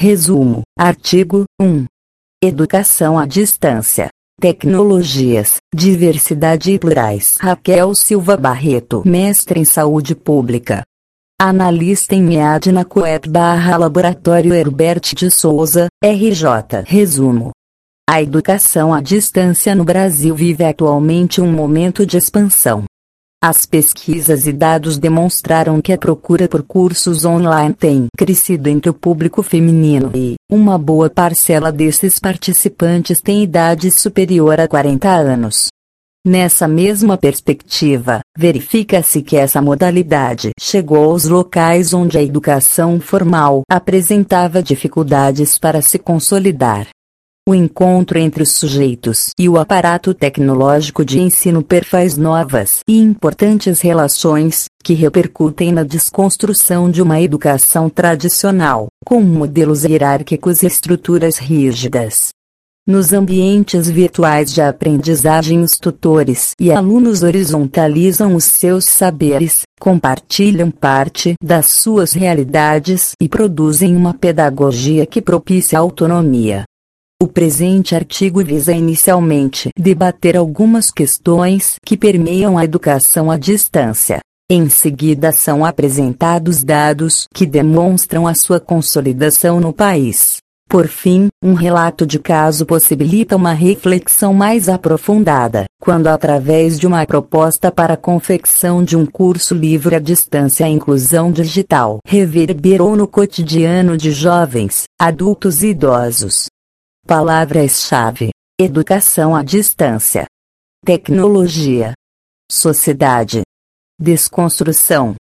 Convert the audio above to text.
Resumo. Artigo 1. Educação à distância. Tecnologias, diversidade e plurais. Raquel Silva Barreto, mestre em saúde pública. Analista em MEAD na Coep/Laboratório Herbert de Souza, RJ. Resumo. A educação à distância no Brasil vive atualmente um momento de expansão. As pesquisas e dados demonstraram que a procura por cursos online tem crescido entre o público feminino e uma boa parcela desses participantes tem idade superior a 40 anos. Nessa mesma perspectiva, verifica-se que essa modalidade chegou aos locais onde a educação formal apresentava dificuldades para se consolidar. O encontro entre os sujeitos e o aparato tecnológico de ensino perfaz novas e importantes relações, que repercutem na desconstrução de uma educação tradicional, com modelos hierárquicos e estruturas rígidas. Nos ambientes virtuais de aprendizagem, os tutores e alunos horizontalizam os seus saberes, compartilham parte das suas realidades e produzem uma pedagogia que propicia a autonomia. O presente artigo visa inicialmente debater algumas questões que permeiam a educação à distância. Em seguida são apresentados dados que demonstram a sua consolidação no país. Por fim, um relato de caso possibilita uma reflexão mais aprofundada, quando através de uma proposta para a confecção de um curso livre à distância a inclusão digital reverberou no cotidiano de jovens, adultos e idosos. Palavras-chave: educação à distância, tecnologia, sociedade, desconstrução.